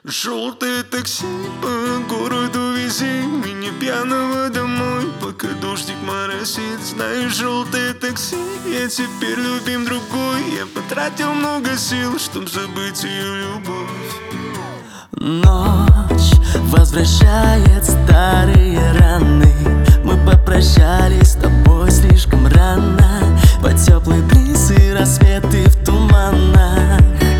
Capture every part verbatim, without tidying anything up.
Желтое такси по городу, вези меня пьяного домой, пока дождик моросит. Знаешь, желтое такси, я теперь любим другой. Я потратил много сил, чтоб забыть ее любовь. Ночь возвращает старые раны. Мы попрощались с тобой слишком рано. Под теплый бриз и рассветы в туманах.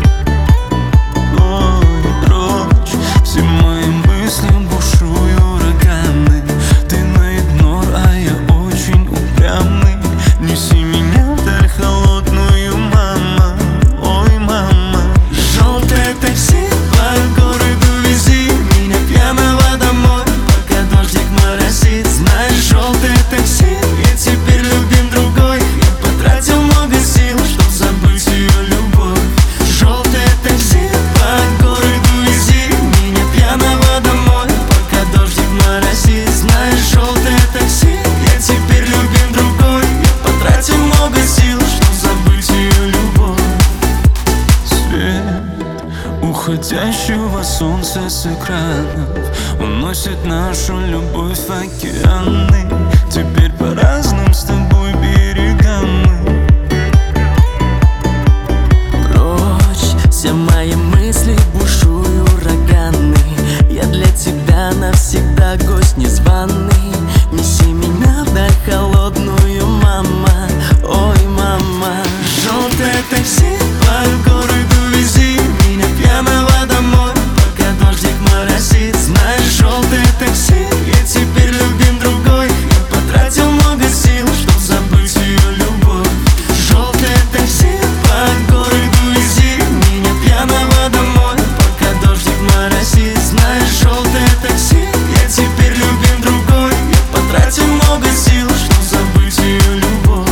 Ой, прочь, все мои мысли бушуют ураганы. Ты на игнор, а я очень упрямый. Неси меня вдаль холодную, мама. Ой, мама. Желтое такси по городу, вези меня пьяного домой, пока дождик моросит. Знаешь, желтое такси, я теперь любим другой. Я потратил много сил, чтоб забыть ее любовь. Желтое такси по городу, вези меня пьяного домой, пока дождик моросит. Знаешь, желтое такси, я теперь любим другой. Я потратил много сил, чтоб забыть ее любовь. Свет уходящего солнца с экранов уносит нашу любовь в океаны. Теперь по разным с тобой берегам мы. Прочь, все мои мысли бушуют ураганы. Я для тебя навсегда гость незваный. Неси меня вдаль холодную, мама. Ой, мама. Желтое такси по городу, вези меня пьяного домой, пока дождик моросит. Знаешь, желтое такси, я теперь любим другой. Я потратил много сил, чтоб забыть ее любовь. Желтое такси по городу, вези меня пьяного домой, пока дождик моросит. Знаешь, желтое такси, я теперь любим другой. Я потратил много сил, чтоб забыть ее любовь.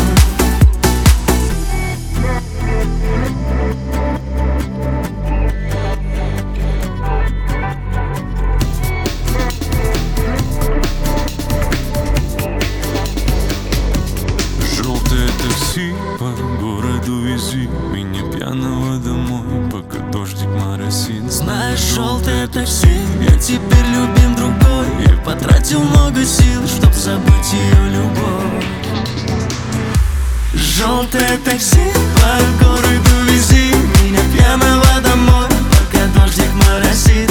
Желтое такси по городу, вези меня пьяного домой, пока дождик моросит. Знаешь, желтое такси, я теперь любим другой. Я потратил много сил, чтоб забыть ее любовь. Желтое такси по городу, вези меня пьяного домой, пока дождик моросит.